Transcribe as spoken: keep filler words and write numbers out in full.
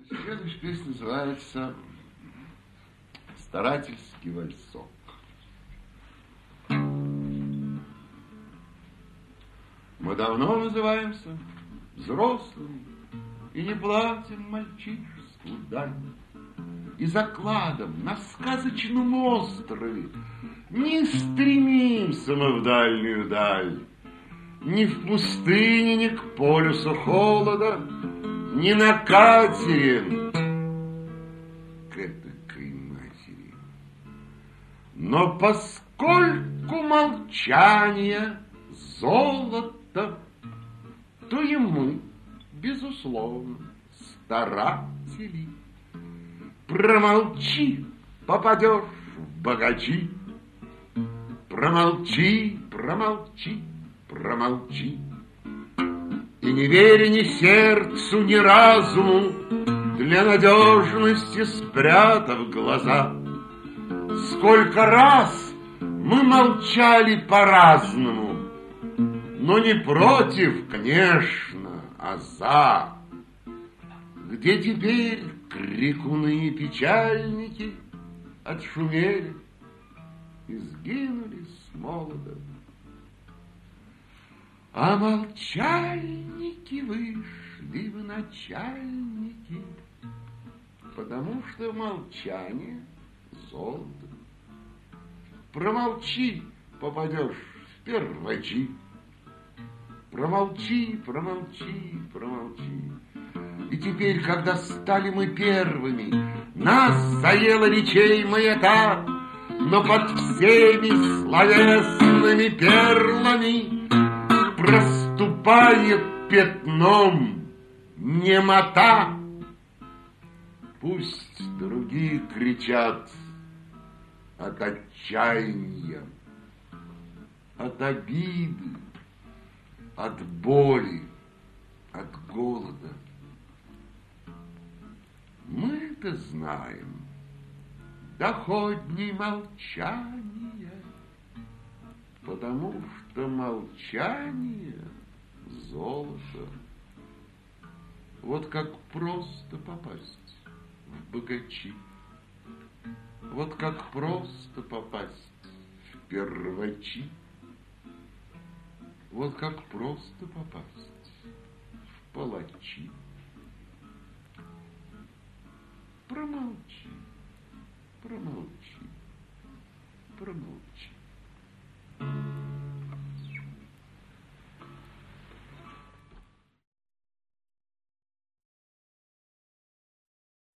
Следующая песня называется «Старательский вальсок». Мы давно называемся взрослыми и не платим мальчишескую дань. И закладом на сказочном острове не стремимся мы в дальнюю даль. Ни в пустыне, ни к полюсу холода, ни на катере к этакой матери. Но поскольку молчание золото, то и мы, безусловно, старатели. Промолчи, попадешь в богачи. Промолчи, промолчи, промолчи. И не верь ни сердцу, ни разуму, для надежности спрятав глаза. Сколько раз мы молчали по-разному, но не против, конечно, а за. Где теперь крикуны и печальники отшумели и сгинули с молода? А молчальники вышли в начальники, потому что молчание золото. Промолчи, попадешь в первачи. Промолчи, промолчи, промолчи. И теперь, когда стали мы первыми, нас заела речей маята, но под всеми словесными перлами проступает пятном немота. Пусть другие кричат от отчаяния, от обиды, от боли, от голода. Мы-то знаем доходней молчания, потому что молчание — золото. Вот как просто попасть в богачи, вот как просто попасть в первачи, вот как просто попасть в палачи. Промолчи, промолчи, промолчи.